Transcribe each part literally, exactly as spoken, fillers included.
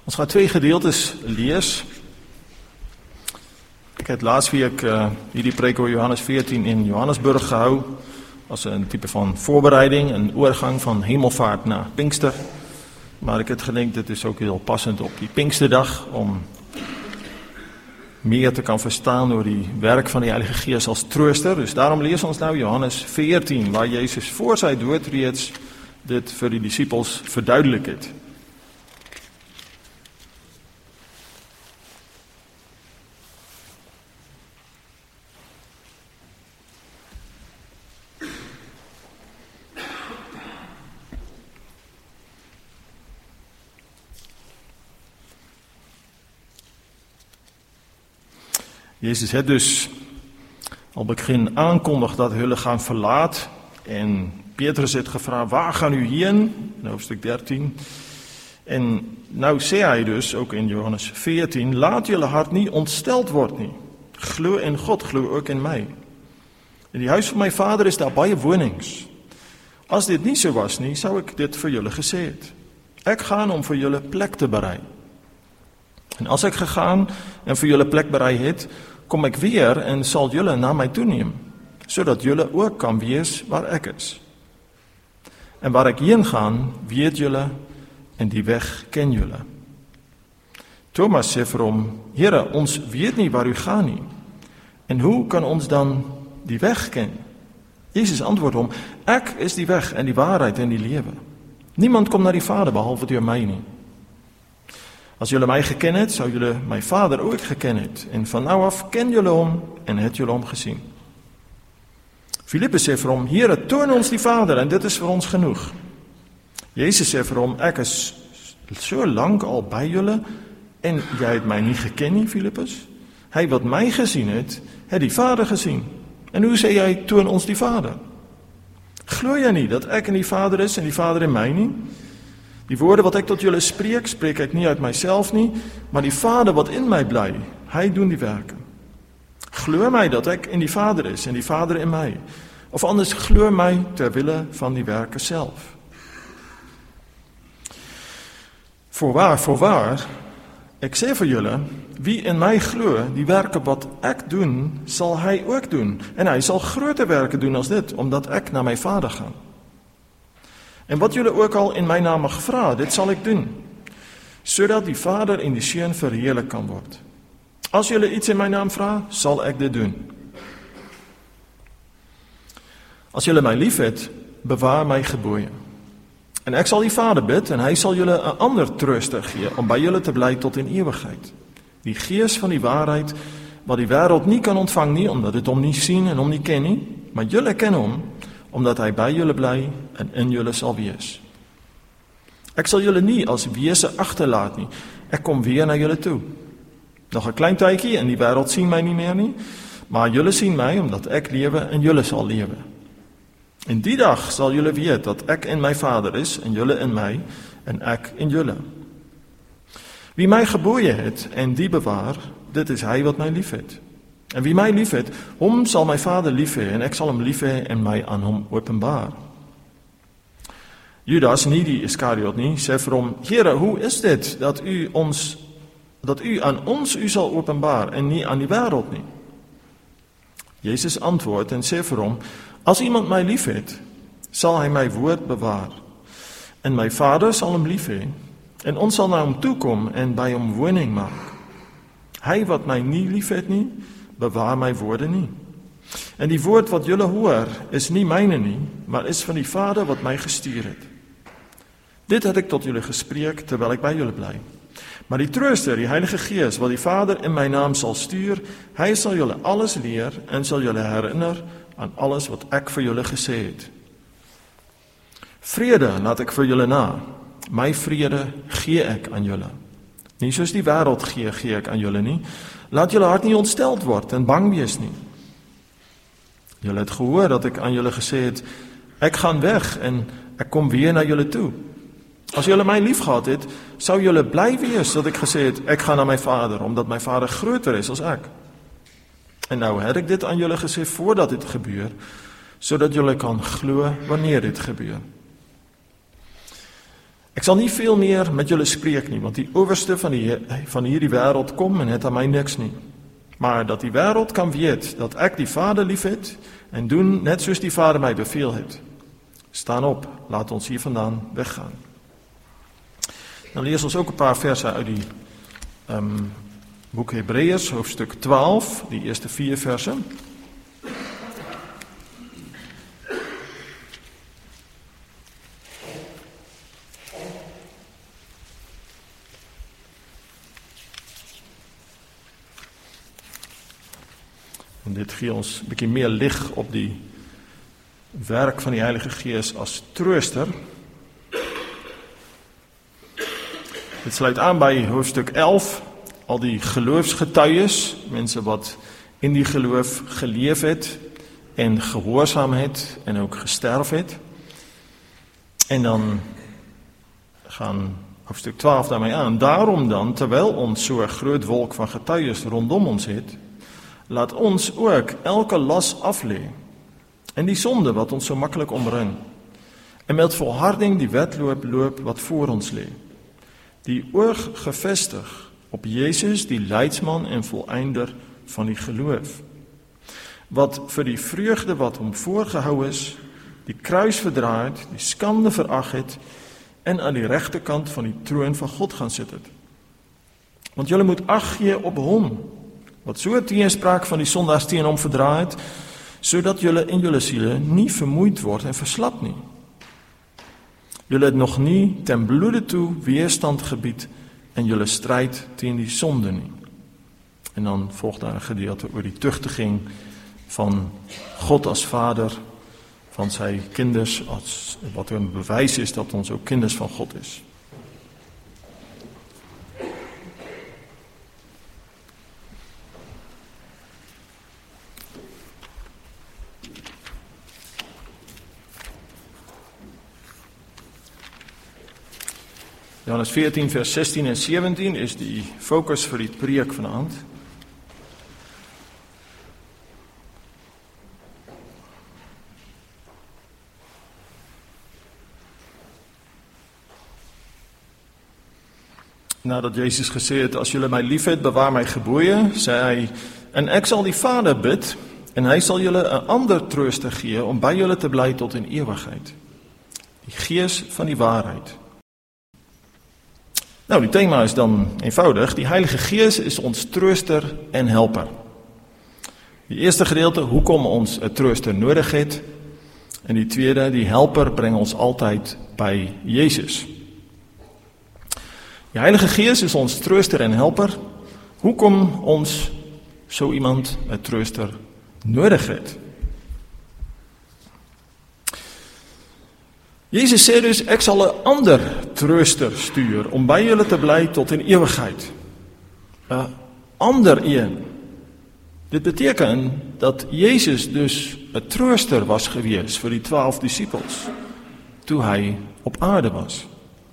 Ons gaan twee gedeeltes lees. Ek het laasweek uh, hierdie preek oor Johannes veertien in Johannesburg gehou, as 'n tipe van voorbereiding, 'n oorgang van Hemelvaart na Pinkster. Maar ek het gedink dit is ook heel passend op die Pinksterdag om meer te kan verstaan oor die werk van die Heilige Gees as trooster. Dus daarom lees ons nou Johannes veertien, waar Jezus voor sy dood reeds dit vir die disippels verduidelik het. Jezus het dus al begin aankondig dat hulle gaan verlaat en Petrus het gevra, waar gaan u heen? In hoofdstuk dertien. En nou sê hy dus, ook in Johannes veertien, laat julle hart nie ontsteld word nie. Glo in God, glo ook in my. In die huis van my Vader is daar baie wonings. As dit nie so was nie, sou ek dit vir julle gesê het. Ek gaan om vir julle plek te berei. En as ek gegaan en vir julle plek berei het, kom ek weer en sal julle na my toeneem, sodat julle ook kan wees waar ek is. En waar ek heen gaan, weet julle, en die weg ken julle. Thomas sê vir hom, Here, ons weet nie waar u gaan nie, en hoe kan ons dan die weg ken? Jezus antwoord hom, ek is die weg en die waarheid en die lewe. Niemand kom na die Vader behalwe deur my nie. As julle my geken het, sou julle my Vader ook geken het. En van nou af ken julle hom en het julle hom gesien. Filippus sê vir hom, Here, toon ons die Vader en dit is vir ons genoeg. Jezus sê vir hom, ek is so lank al by julle en jy het my nie geken nie, Filippus. Hy wat my gesien het, het die Vader gesien. En hoe sê jy, toon ons die Vader? Glo jy nie dat ek in die Vader is en die Vader in my nie? Die woorde wat ek tot julle spreek, spreek ek nie uit myself nie, maar die Vader wat in my bly, hy doen die werke. Glo my dat ek in die Vader is en die Vader in my, of anders glo my ter wille van die werke self. Voorwaar, voorwaar, ek sê vir julle, wie in my glo, die werke wat ek doen, sal hy ook doen, en hy sal groter werke doen as dit, omdat ek na my Vader gaan. En wat julle ook al in my naam mag vra, dit sal ek doen, sodat die Vader en die Seun verheerlik kan word. As julle iets in my naam vra, sal ek dit doen. As julle my liefhet, bewaar my gebooie. En ek sal die Vader bid, en hy sal julle 'n ander trooster gee, om by julle te bly tot in ewigheid. Die Gees van die waarheid, wat die wêreld nie kan ontvang nie, omdat dit hom nie sien en hom nie ken nie, maar julle ken hom, omdat hy by julle bly en in julle sal wees. Ek sal julle nie as wese agterlaat nie, ek kom weer na julle toe. Nog 'n klein tydjie en die wêreld sien my nie meer nie, maar julle sien my, omdat ek lewe en julle sal lewe. En die dag sal julle weet dat ek in my Vader is en julle in my en ek in julle. Wie my gebooie het en die bewaar, dit is hy wat my liefhet. En wie my liefhet, hom sal my Vader lief hê, en ek sal hom lief hê en my aan hom openbaar. Judas, nie die Iskariot nie, sê vir hom, Here, hoe is dit dat u ons, dat u aan ons u sal openbaar en nie aan die wêreld nie? Jezus antwoord en sê vir hom, as iemand my liefhet, sal hy my woord bewaar, en my Vader sal hom lief hê, en ons sal na hom toekom en by hom woning maak. Hy wat my nie liefhet nie, bewaar my woorde nie. En die woord wat julle hoor, is nie myne nie, maar is van die Vader wat my gestuur het. Dit het ek tot julle gespreek, terwyl ek by julle bly. Maar die trooster, die Heilige Gees, wat die Vader in my naam sal stuur, hy sal julle alles leer, en sal julle herinner aan alles wat ek vir julle gesê het. Vrede laat ek vir julle na, my vrede gee ek aan julle. Nie soos die wêreld gee, gee ek aan julle nie. Laat julle hart nie ontsteld word en bang wees nie. Julle het gehoor dat ek aan julle gesê het, ek gaan weg en ek kom weer na julle toe. As julle my lief gehad het, sou julle bly wees dat ek gesê het, ek gaan na my Vader, omdat my Vader groter is as ek. En nou het ek dit aan julle gesê voordat dit gebeur, sodat julle kan glo wanneer dit gebeur. Ek sal nie veel meer met julle spreek nie, want die owerste van, die, van hierdie wêreld kom en het aan my niks nie. Maar dat die wêreld kan weet dat ek die Vader lief het en doen net soos die Vader my beveel het. Staan op, laat ons hier vandaan weggaan. Dan lees ons ook een paar verse uit die um, boek Hebreërs, hoofdstuk twaalf, die eerste vier verse. En dit gee ons 'n bietjie meer lig op die werk van die Heilige Gees as trooster. Dit sluit aan by hoofdstuk elf, al die geloofsgetuies, mense wat in die geloof geleef het en gehoorsaam het en ook gesterf het. En dan gaan hoofdstuk twaalf daarmee aan. Daarom dan, terwyl ons so 'n groot wolk van getuies rondom ons het, laat ons ook elke las aflê en die sonde wat ons so maklik omring, en met volharding die wedloop loop wat voor ons lê. Die oog gefestig op Jesus, die leidsman en volëinder van die geloof, wat vir die vreugde wat hom voorgehou is, die kruis verdra het, die skande verag het, en aan die regterkant van die troon van God gaan sit het. Want julle moet ag gee op hom, wat so teenspraak van die sondaars teen hom verdra het, sodat julle in julle siele nie vermoeid word en verslap nie. Julle het nog nie ten bloede toe weerstand gebied en julle stryd teen die sonde nie. En dan volg daar 'n gedeelte oor die tugtiging van God as Vader, van sy kinders, as, wat 'n bewys is dat ons ook kinders van God is. Johannes veertien vers sestien en sewentien is die fokus vir die preek vanaand. Nadat Jezus gesê het, as julle my liefhet, bewaar my gebooie, sê hy, en ek sal die Vader bid, en hy sal julle 'n ander trooster gee, om by julle te bly tot in ewigheid. Die Gees van die waarheid. Nou, die thema is dan eenvoudig, die Heilige Gees is ons trooster en helper. Die eerste gedeelte, hoekom ons 'n trooster nodig het, en die tweede, die helper bring ons altyd by Jezus. Die Heilige Gees is ons trooster en helper, hoekom ons so iemand 'n trooster nodig het. Jezus sê dus, ek sal 'n ander trooster stuur, om by julle te bly tot in ewigheid. 'n Ander een. Dit beteken dat Jezus dus 'n trooster was gewees vir die twaalf disippels, toe hy op aarde was.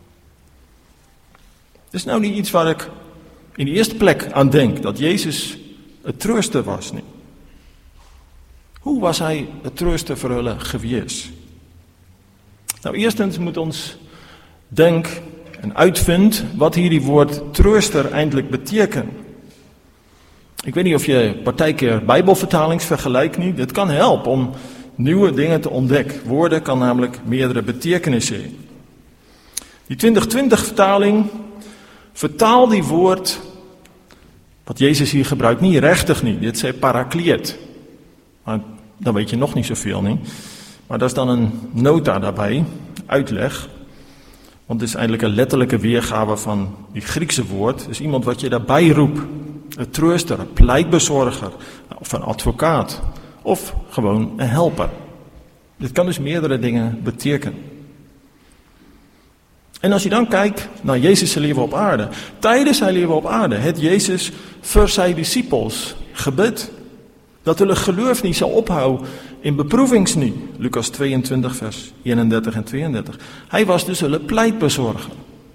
Dis nou nie iets waar ek in die eerste plek aan denk, dat Jezus 'n trooster was nie. Hoe was hy 'n trooster vir hulle gewees? Nou, eerstens moet ons dink en uitvind wat hierdie woord trooster eintlik beteken. Ek weet nie of jy partykeer Bybelvertalings vergelyk nie, dit kan help om nuwe dinge te ontdek. Woorde kan namelijk meerdere betekenisse hê. Die twintig twintig vertaling vertaal die woord wat Jezus hier gebruikt nie regtig nie. Dit sê parakleet. Maar dan weet je nog niet zoveel nie. Maar dat is dan een nota daarbij, uitleg. Want het is eigenlijk een letterlijke weergave van die Griekse woord. Het is iemand wat je daarbij roept. Een trooster, een pleitbezorger, of een advocaat. Of gewoon een helper. Dit kan dus meerdere dingen betekenen. En als je dan kijkt naar Jezus' leven op aarde. Tijdens zijn leven op aarde het Jezus voor zijn discipels gebed. Dat hulle geloof niet zal ophouden in beproevings niet. Lucas tweeëntwintig vers eenendertig en tweeëndertig. Hij was dus hulle pleitbezorger.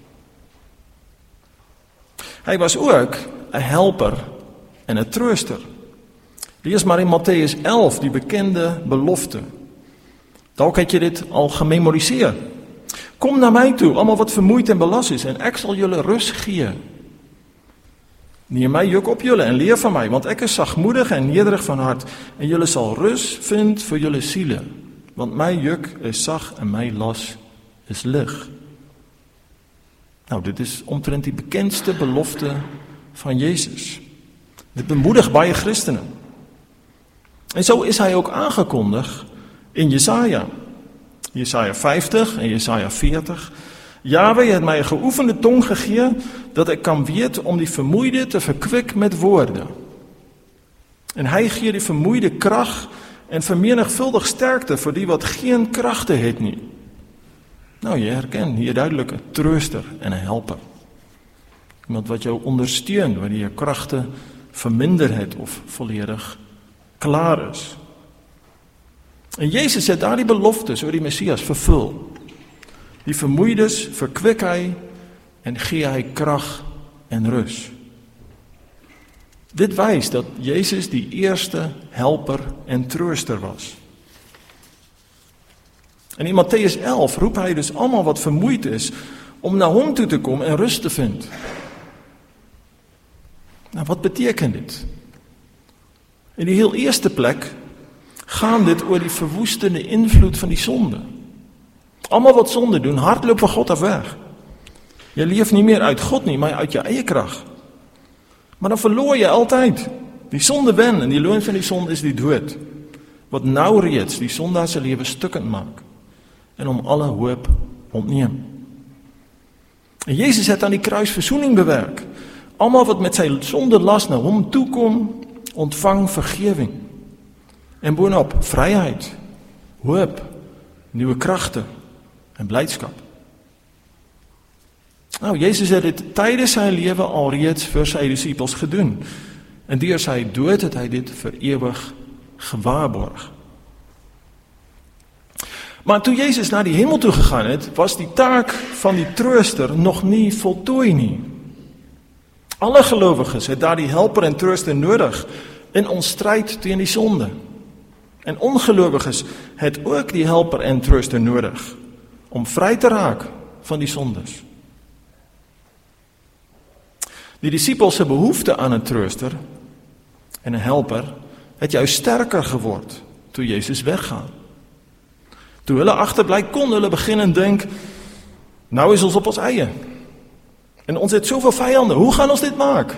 Hij was ook een helper en een trooster. Lees maar in Matthäus elf, die bekende belofte. Dalk heb je dit al gememoriseerd. Kom na my toe, almal wat vermoeid en belas is, en ek sal julle rus gee. Neem my juk op julle en leer van my, want ek is sagmoedig en nederig van hart, en julle sal rus vind vir julle siele, want my juk is sag en my las is lig. Nou, dit is omtrent die bekendste belofte van Jezus. Dit bemoedig baie Christene. En zo is hy ook aangekondig in Jesaja. Jesaja vyftig en Jesaja veertig. Jahwe het my 'n geoefende tong gegee, dat ek kan weet om die vermoeide te verkwik met woorde. En hy gee die vermoeide krag en vermenigvuldig sterkte vir die wat geen kragte het nie. Nou, jy herken hier duidelik 'n trooster en 'n helper. Iemand wat jou ondersteun wanneer jou kragte verminder het of volledig klaar is. En Jezus het daardie beloftes oor die Messias vervul. Die vermoeides verkwik hy en gee hy krag en rus. Dit wys dat Jezus die eerste helper en trooster was. En in Matteus elf roep hy dus almal wat vermoeid is om na hom toe te kom en rust te vind. Nou, wat beteken dit? In die heel eerste plek gaan dit oor die verwoestende invloed van die sonde. Almal wat sonde doen, hardloop van God af weg. Jy leef nie meer uit God nie, maar uit jou eie krag. Maar dan verloor jy altyd. Die sonde wen en die loon van die sonde is die dood. Wat nou reeds die sondaar se lewe stukkend maak en hom alle hoop ontneem. En Jezus het aan die kruis verzoening bewerk. Almal wat met sy sonde las na hom toe kom, ontvang vergewing. En boonop vryheid, hoop, nuwe kragte en blydskap. Nou, Jezus het dit tydens sy lewe alreeds vir sy disippels gedoen. En deur sy dood het hy dit vir ewig gewaarborg. Maar toe Jezus na die hemel toe gegaan het, was die taak van die trooster nog nie voltooi nie. Alle gelowiges het daardie helper en trooster nodig in ons stryd teen die sonde. En ongelowiges het ook die helper en trooster nodig om vry te raak van die sondes. Die disippels se behoefte aan 'n trooster en 'n helper het juist sterker geword toe Jezus weggaan. Toe hulle agterbly, kon hulle begin en dink, nou is ons op ons eie. En ons het soveel vyande, hoe gaan ons dit maak?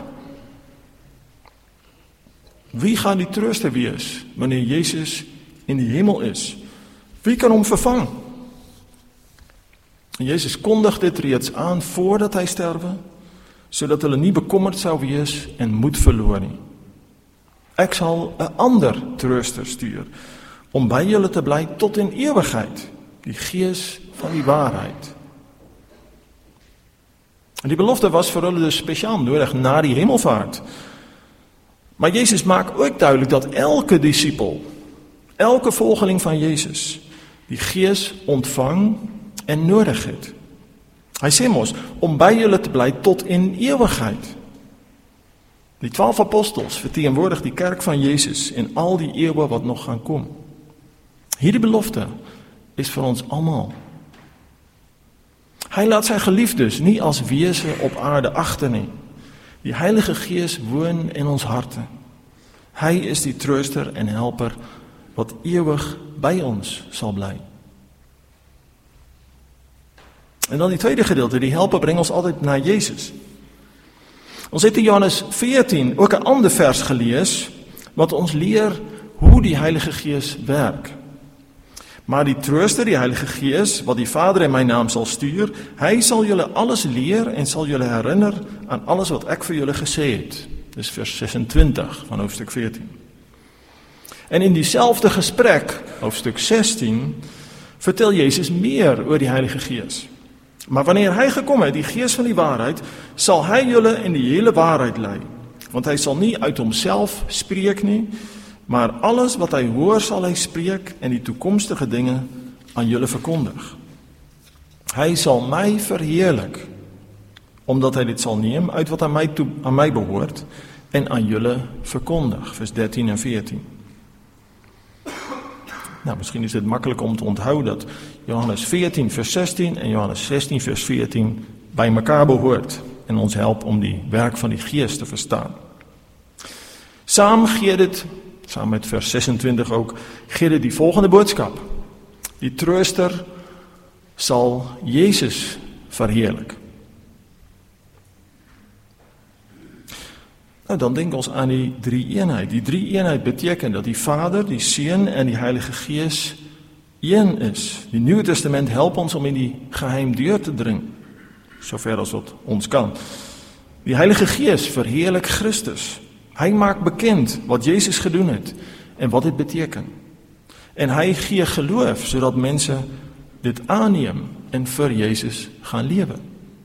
Wie gaan die trooster wees wanneer Jezus in die hemel is? Wie kan hom vervang? En Jezus kondig dit reeds aan voordat hy sterwe, sodat hulle nie bekommerd sou wees en moed verloor nie. Ek sal 'n ander trooster stuur, om by julle te bly tot in ewigheid, die Gees van die waarheid. En die belofte was vir hulle dus spesiaal nodig na die hemelvaart. Maar Jezus maak ook duidelik dat elke disipel, elke volgeling van Jezus, die Gees ontvang en nodig het. Hy sê mos, om by julle te bly tot in ewigheid. Die twaalf apostels verteenwoordig die kerk van Jezus in al die eeue wat nog gaan kom. Hierdie belofte is vir ons almal. Hy laat sy geliefdes nie as wese op aarde agter nie. Die Heilige Gees woon in ons harte. Hy is die trooster en helper wat ewig by ons sal bly. En dan die tweede gedeelte, die helper bring ons altyd na Jezus. Ons het in Johannes veertien ook 'n ander vers gelees wat ons leer hoe die Heilige Gees werk. Maar die trooster, die Heilige Gees, wat die Vader in my naam sal stuur, hy sal julle alles leer en sal julle herinner aan alles wat ek vir julle gesê het. Dis vers sesentwintig van hoofstuk veertien. En in dieselfde gesprek, hoofstuk sestien, vertel Jezus meer oor die Heilige Gees. Maar wanneer hy gekom het, die Gees van die waarheid, sal hy julle in die hele waarheid lei. Want hy sal nie uit homself spreek nie, maar alles wat hy hoor sal hy spreek en die toekomstige dinge aan julle verkondig. Hy sal my verheerlik, omdat hy dit sal neem uit wat aan my, toe, aan my behoort en aan julle verkondig. Vers dertien en veertien. Nou, misschien is het makkelijk om te onthouden dat Johannes veertien vers zestien en Johannes zestien vers veertien bij elkaar behoort en ons helpt om die werk van die geest te verstaan. Samen geeft het, samen met vers zesentwintig ook, geeft het die volgende boodschap. Die trooster zal Jezus verheerlijken. Nou, dan denk ons aan die drie-eenheid. Die drie-eenheid betekent dat die Vader, die Seun en die Heilige Geest één is. Die Nieuwe Testament helpt ons om in die geheim deur te dringen. Zover als wat ons kan. Die Heilige Geest verheerlijkt Christus. Hij maakt bekend wat Jezus gedaan heeft en wat dit betekent. En hij geeft geloof, zodat mensen dit aannemen en voor Jezus gaan leven.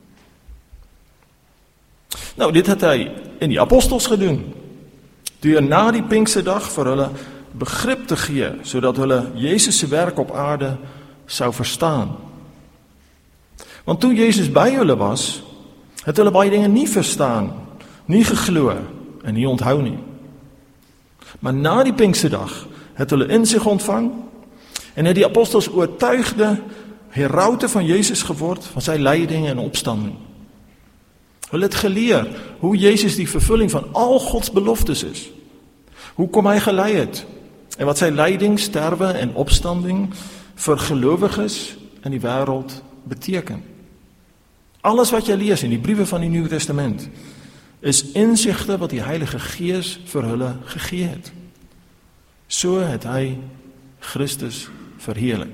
Nou, dit had hij in die apostels gedaan. Door na die Pinksterdag voor hulle begrip te geven, zodat hulle Jezus' werk op aarde zou verstaan. Want toen Jezus bij hulle was, het hulle baie dingen niet verstaan, niet geglo en niet onthouden. Maar na die Pinksterdag het hulle inzicht ontvang en het die apostels oortuigde herauten van Jezus geword, van zijn leiding en opstanding. Hulle het geleer hoe Jezus die vervulling van al Gods beloftes is. Hoe kom hij geleid het en wat zijn leiding, sterven en opstanding voor gelovigen in die wereld betekent. Alles wat je leest in die brieven van die Nieuwe Testament is inzichten wat die Heilige Geest voor hulle gegeven heeft. Zo het hij Christus verheerlijk.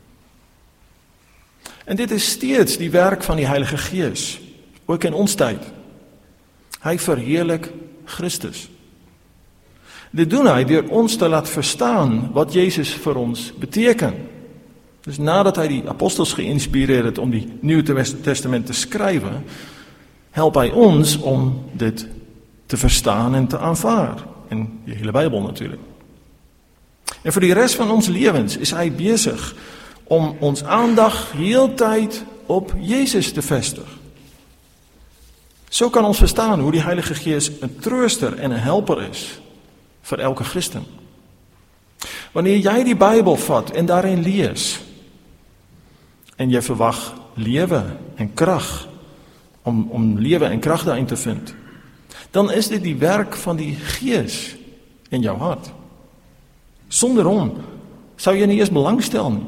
En dit is steeds die werk van die Heilige Geest, ook in ons tijd. Hij verheerlijkt Christus. Dit doen hij door ons te laten verstaan wat Jezus voor ons betekent. Dus nadat hij die apostels geïnspireerd heeft om die Nieuwe Testament te schrijven, helpt hij ons om dit te verstaan en te aanvaarden. En de hele Bijbel natuurlijk. En voor de rest van ons levens is hij bezig om ons aandacht heel tijd op Jezus te vestigen. Zo kan ons verstaan hoe die Heilige Geest een trooster en een helper is voor elke christen. Wanneer jij die Bijbel vat en daarin leest en je verwacht leven en kracht, om, om leven en kracht daarin te vinden, dan is dit die werk van die Geest in jouw hart. Zonder om zou je niet eens belang stellen.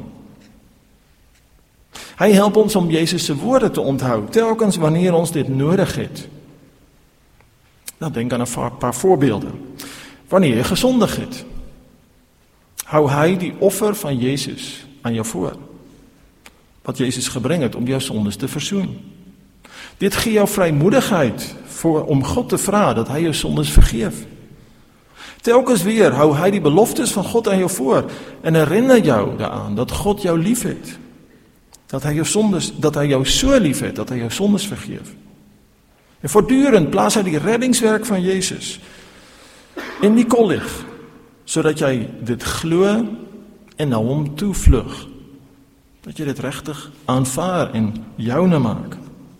Hij helpt ons om Jezus' woorden te onthouden, telkens wanneer ons dit nodig heeft. Nou, denk aan een paar voorbeelden. Wanneer je gezondigd hebt, hou hij die offer van Jezus aan jou voor. Wat Jezus gebrengt om jouw zondes te verzoenen. Dit geeft jou vrijmoedigheid voor, om God te vragen dat hij je zondes vergeeft. Telkens weer hou hij die beloftes van God aan jou voor en herinner jou daaraan dat God jou lief heeft. Dat hij, je zondes, dat hij jou zo lief heeft, dat hij jou zondes vergeeft. En voortdurend plaatst hij die reddingswerk van Jezus in die kollig, zodat jij dit glo en naar hem toe vlug. Dat je dit rechtig aanvaardt en jouw maakt.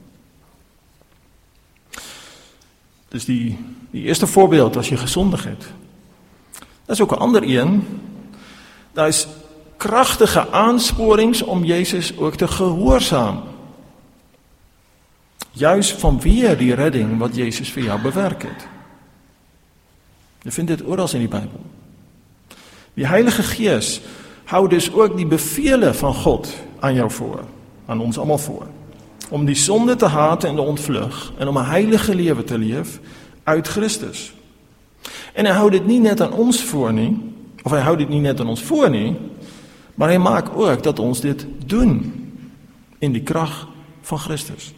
Dus die, die eerste voorbeeld, als je gezondigd hebt. Dat is ook een ander een. Dat is krachtige aansporings om Jezus ook te gehoorzamen. Juist vanweer die redding wat Jezus voor jou bewerkt. Je vindt dit overal in die Bijbel. Die Heilige Geest houdt dus ook die bevelen van God aan jou voor. Aan ons allemaal voor. Om die zonde te haten en te ontvluchten. En om een heilige leven te leven uit Christus. En hij houdt het niet net aan ons voor, niet. Of hij houdt het niet net aan ons voor, niet. Maar hij maakt ook dat ons dit doen. In die kracht van Christus.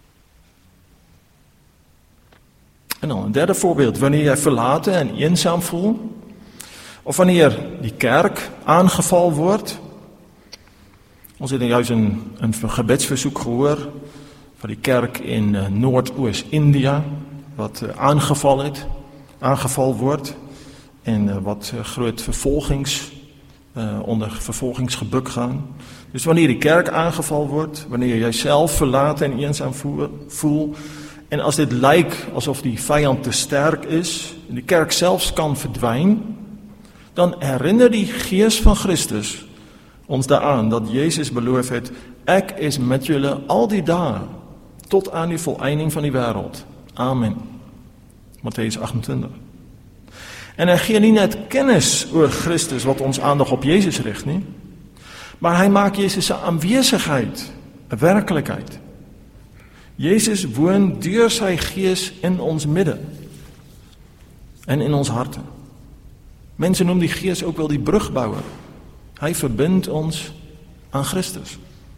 En dan een derde voorbeeld. Wanneer jij verlaten en eenzaam voelt. Of wanneer die kerk aangevallen wordt. Ons heeft juist een, een gebedsverzoek gehoord. Van die kerk in uh, Noordoost-India. Wat uh, aangevallen, het, aangevallen wordt. En uh, wat uh, groot vervolgings, uh, onder vervolgingsgebuk gaan. Dus wanneer die kerk aangevallen wordt. Wanneer jij zelf verlaten en eenzaam voelt. En als dit lijkt alsof die vijand te sterk is. En die kerk zelfs kan verdwijnen. dan herinner die Gees van Christus ons daaraan dat Jezus beloof het, ek is met julle al die dae, tot aan die volëinding van die wêreld. Amen. Matteus agt-en-twintig. En hy gee nie net kennis oor Christus wat ons aandag op Jezus rig nie, maar hy maak Jezus se aanwesigheid 'n werklikheid. Jezus woon deur sy Gees in ons midde en in ons harte. Mense noem die Gees ook wel die brugbouer. Hy verbind ons aan Christus.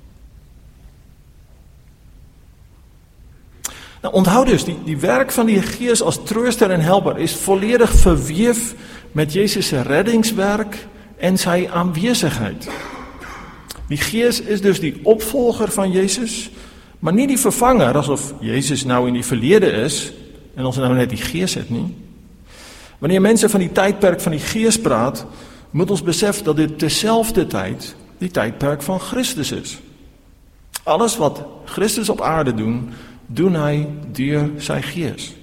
Nou onthou dus, die, die werk van die Gees as trooster en helper is volledig verweef met Jezus se reddingswerk en sy aanwesigheid. Die Gees is dus die opvolger van Jezus, maar nie die vervanger, asof Jezus nou in die verlede is en ons nou net die Gees het nie. Wanneer mense van die tydperk van die Gees praat, moet ons besef dat dit terselfde tyd die tydperk van Christus is. Alles wat Christus op aarde doen, doen hy deur sy Gees.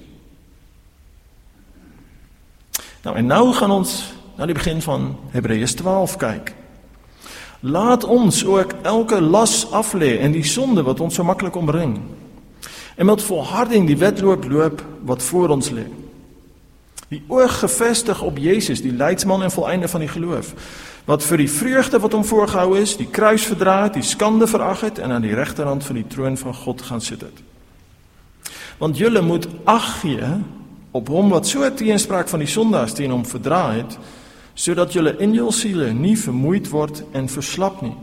Nou en nou gaan ons na die begin van Hebreërs twaalf kyk. Laat ons ook elke las aflê en die sonde wat ons so maklik omring, en met volharding die wedloop loop wat voor ons lê. Die oog gefestig op Jezus, die leidsman en volleinde van die geloof, wat vir die vreugde wat hom voorgehou is, die kruis verdra het, die skande verag het, en aan die regterhand van die troon van God gaan sit het. Want julle moet ag gee op hom wat so teenspraak van die sondaars teen hom verdra het, sodat julle in jul siele nie vermoeid word en verslap nie.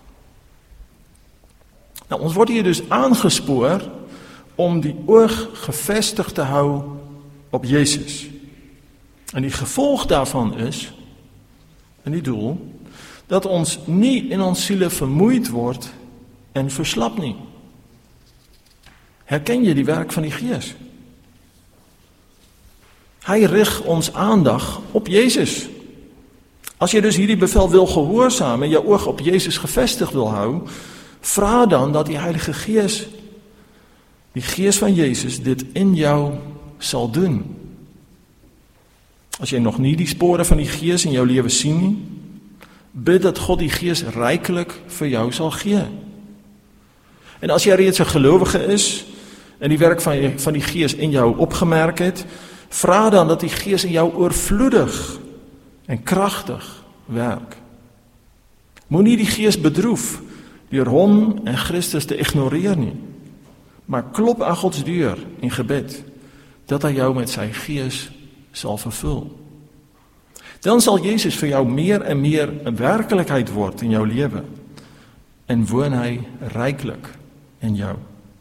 Nou, ons word hier dus aangespoor om die oog gefestig te hou op Jezus. En die gevolg daarvan is, en die doel, dat ons nie in ons siele vermoeid word en verslap nie. Herken jy die werk van die Gees? Hy rig ons aandag op Jezus. As jy dus hierdie bevel wil gehoorsaam en jou oog op Jezus gevestig wil hou, vra dan dat die Heilige Gees, die Gees van Jezus, dit in jou sal doen. As jy nog nie die spore van die Gees in jou lewe sien nie, bid dat God die Gees ryklik vir jou sal gee. En as jy reeds 'n gelowige is en die werk van die, van die Gees in jou opgemerk het, vra dan dat die Gees in jou oorvloedig en kragtig werk. Moenie die Gees bedroef deur hom en Christus te ignoreer nie, maar klop aan Gods deur in gebed dat hy jou met sy Gees sal vervul. Dan sal Jezus vir jou meer en meer 'n werklikheid word in jou lewe en woon hy ryklik in jou.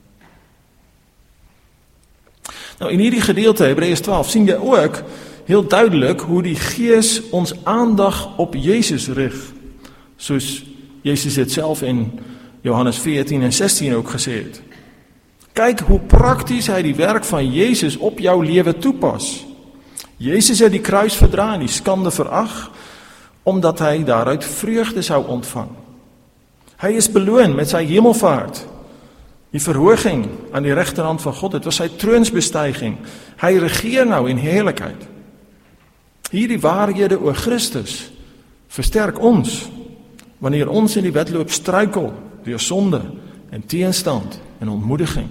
Nou in hierdie gedeelte Hebreërs twaalf sien jy ook heel duidelik hoe die Gees ons aandag op Jezus rig, soos Jezus dit self in Johannes veertien en sestien ook gesê het. Kyk hoe prakties hy die werk van Jezus op jou lewe toepas. Jezus het die kruis verdra en die skande verag, omdat hy daaruit vreugde sou ontvang. Hy is beloon met sy hemelvaart, die verhoging aan die regterhand van God, dit was sy troonsbestyging. Hy regeer nou in heerlikheid. Hierdie waarhede oor Christus versterk ons, wanneer ons in die wedloop struikel deur sonde en teenstand en ontmoediging.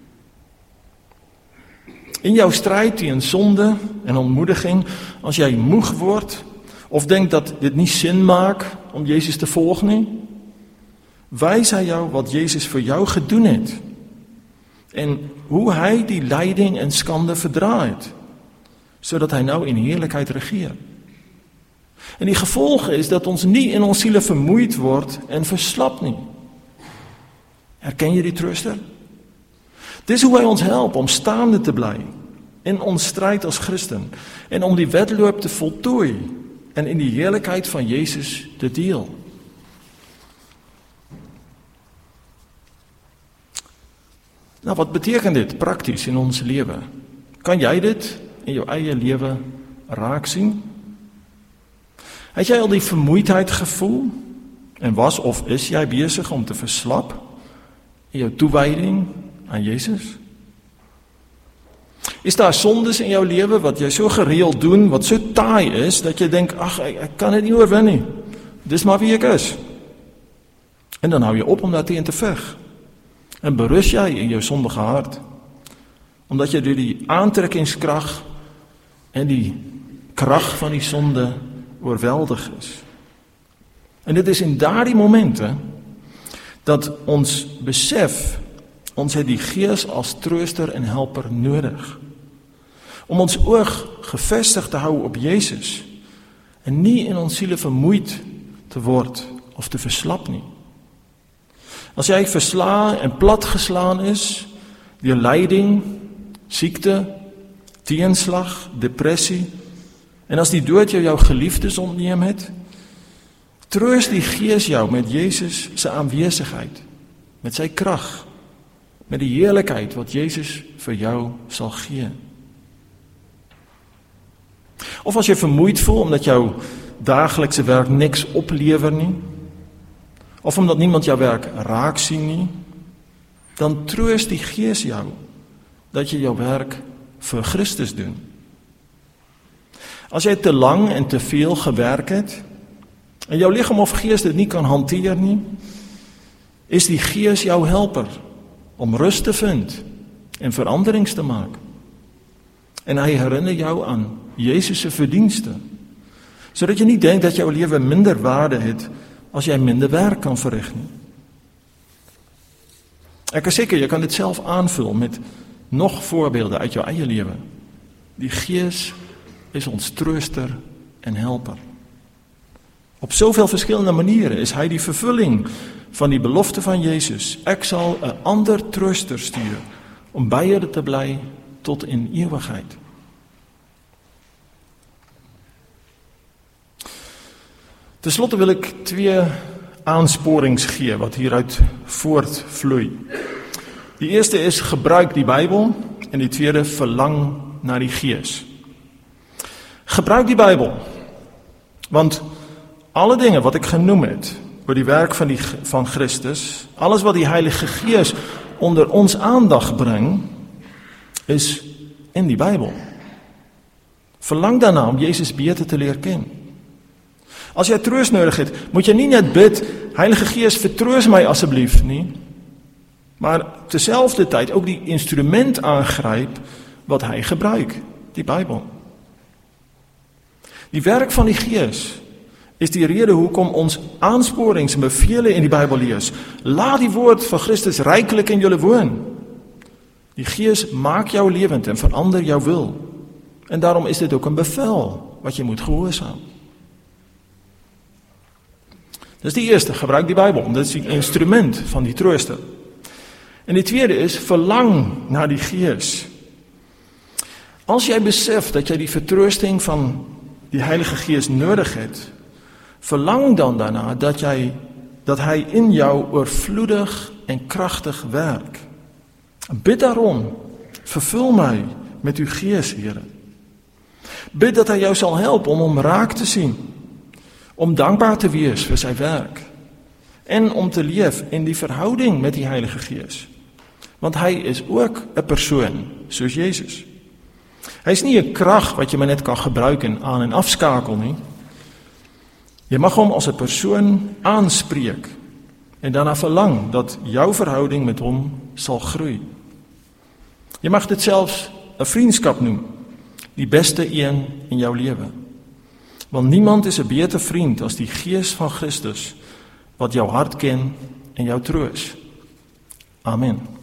In jou stryd teen sonde en ontmoediging, as jy moeg word, of denk dat dit nie sin maak om Jezus te volg nie, wys hy jou wat Jezus vir jou gedoen het, en hoe hy die lyding en skande verdra het, sodat hy nou in heerlikheid regeer. En die gevolg is dat ons nie in ons siele vermoeid word en verslap nie. Herken jy die trooster? Dis hoe hy ons help om staande te bly in ons stryd as Christen en om die wedloop te voltooi en in die heerlikheid van Jezus te deel. Nou, wat beteken dit prakties in ons lewe? Kan jy dit in jou eie lewe raak sien? Het jy al die vermoeidheid gevoel en was of is jy besig om te verslap in jou toewyding aan Jezus? Is daar sondes in jou lewe wat jy so gereeld doen, wat so taai is, dat jy denk, ag, ek, ek kan dit nie oorwin nie. Dis maar wie ek is. En dan hou jy op om daarteen te veg. En berus jy in jou sondige hart. Omdat jy deur die aantrekkingskrag en die krag van die sonde oorweldig is. En dit is in daardie momente dat ons besef, ons het die Gees as trooster en helper nodig. Om ons oog gefestig te hou op Jesus en nie in ons siele vermoeid te word of te verslap nie. As jy versla en platgeslaan is deur lyding, siekte, teenslag, depressie, en as die dood jou jou geliefdes ontneem het, troos die Gees jou met Jesus se aanwesigheid, met sy krag, met die heerlikheid wat Jesus vir jou sal gee. Of as jy vermoeid voel omdat jou daaglikse werk niks oplewer nie, of omdat niemand jou werk raak sien nie, dan troos die Gees jou dat jy jou werk vir Christus doen. As jy te lang en te veel gewerk het, en jou liggaam of gees dit nie kan hanteer nie, is die Gees jou helper om rus te vind en veranderings te maak. En hy herinner jou aan Jesus se verdienste, sodat jy nie dink dat jou lewe minder waarde het as jy minder werk kan verrig nie. Ek is seker, jy kan dit self aanvul met nog voorbeelde uit jou eie lewe. Die Gees is ons trooster en helper. Op soveel verskillende maniere is hy die vervulling van die belofte van Jesus. Ek sal 'n ander trooster stuur om by julle te bly tot in ewigheid. Ten slotte wil ek twee aansporings gee wat hieruit voortvloei. Die eerste is gebruik die Bybel en die tweede verlang na die Gees. Gebruik die Bybel, want alle dinge wat ek genoem het oor die werk van, die, van Christus, alles wat die Heilige Gees onder ons aandag bring, is in die Bybel. Verlang daarna om Jesus beter te leer ken. As jy troos nodig het, moet jy nie net bid, Heilige Gees, vertroos my asseblief nie, maar terselfde tyd ook die instrument aangryp wat hy gebruik, die Bybel. Die werk van die Gees is die rede hoekom ons aansporings en bevele in die Bybel lees. Laat die woord van Christus ryklik in julle woon. Die Gees maak jou lewend en verander jou wil. En daarom is dit ook 'n bevel wat jy moet gehoorsaam. Dis die eerste, gebruik die Bybel, dit is die instrument van die trooster. En die tweede is, verlang na die Gees. As jy besef dat jy die vertroosting van die Heilige Gees nodig het, verlang dan daarna dat jy, dat hy in jou oorvloedig en kragtig werk. Bid daarom, vervul my met uw Gees, Here. Bid dat hy jou sal help om hom raak te sien, om dankbaar te wees vir sy werk, en om te leef in die verhouding met die Heilige Gees. Want hy is ook 'n persoon, soos Jesus. Hy is nie 'n krag wat jy maar net kan gebruik en aan en afskakel nie. Jy mag hom as 'n persoon aanspreek en daarna verlang dat jou verhouding met hom sal groei. Jy mag dit selfs 'n vriendskap noem, die beste een in jou lewe. Want niemand is 'n beter vriend as die Gees van Christus wat jou hart ken en jou troos. Amen.